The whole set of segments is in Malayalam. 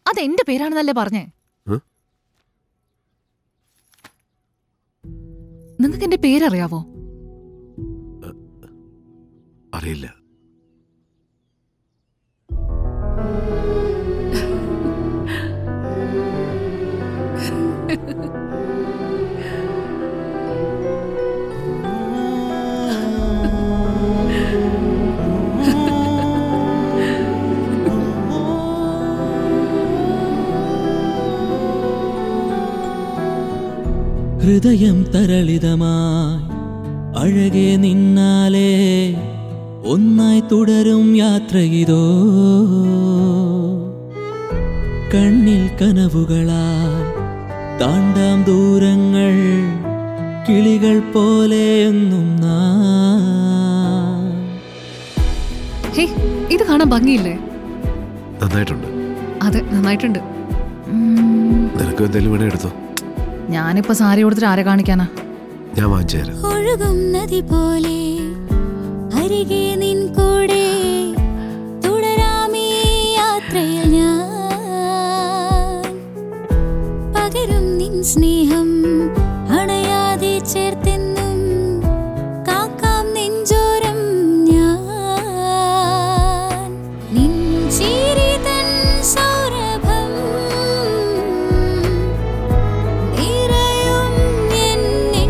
അതെന്റെ പേരാണെന്നല്ലേ പറഞ്ഞേ? നിങ്ങൾക്ക് എന്റെ പേരറിയാവോ? അറിയില്ല. ഹൃദയം തരളിതമായി അഴകെ നിന്നാലേ ഒന്നായി തുടരും യാത്രയിതോ. കണ്ണിൽ കനവുകളാൽ താണ്ടാം ദൂരങ്ങൾ കിളികൾ പോലെയെന്നും ഇത് കാണാൻ ഭംഗിയില്ലേ? നന്നായിട്ടുണ്ട്. അതെ, നന്നായിട്ടുണ്ട്. നിനക്ക് എന്തെങ്കിലും വേണേ എടുത്തോ. ഞാനിപ്പോ സാരി കൊടുത്തിട്ട് ആരെ കാണിക്കാനാ? ഞാൻ വാങ്ങിച്ചു തരാം. ഒഴുകും നദി പോലെ അരികെ നിൻ കൂടെ തുടരാമീ യാത്രയിൽ ഞാൻ. പകരും നിൻ സ്നേഹം അണയാതെ ചേർത്തെന്നും കാക്കാം നെഞ്ചോരം ഞാൻ. നിൻ ചിരി തൻ സൗരഭം നിറയും എൻ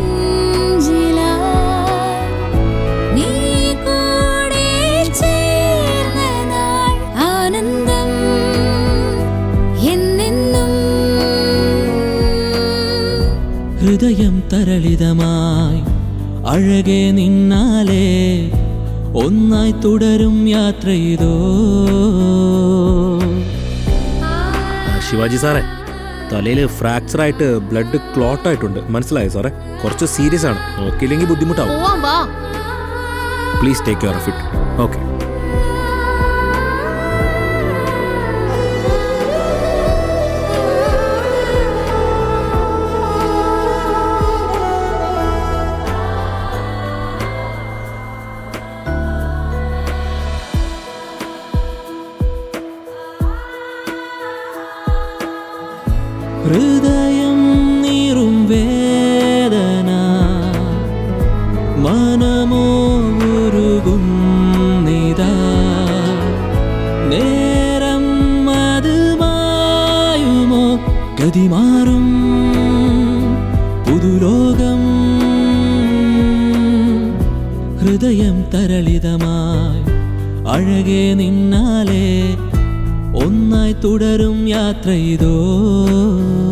നെഞ്ചിലായി. നീ കൂടെ ചേർന്ന നാൾ ആനന്ദം എന്നെന്നും. ഹൃദയം തരളിതമായി അഴകെ നിന്നാലേ ഒന്നായി തുടരും യാത്രയിതോ. ശിവാജി സാറേ, തലയിൽ ഫ്രാക്ചർ ആയിട്ട് ബ്ലഡ് ക്ലോട്ട് ആയിട്ടുണ്ട്. മനസ്സിലായോ സാറേ? കുറച്ച് സീരിയസ് ആണ്. നോക്കിയില്ലെങ്കിൽ ബുദ്ധിമുട്ടാവും. Please take care of it. Okay. ഹൃദയം നീറും വേദന മനമോ ഉരുകുന്നിതാ. നേരം അത് മായുമോ ഗതിമാറും പുതുലോകം. ഹൃദയം തരളിതമായി അഴകെ നിന്നാലേ ഒന്നായി തുടരും യാത്രയിതോ.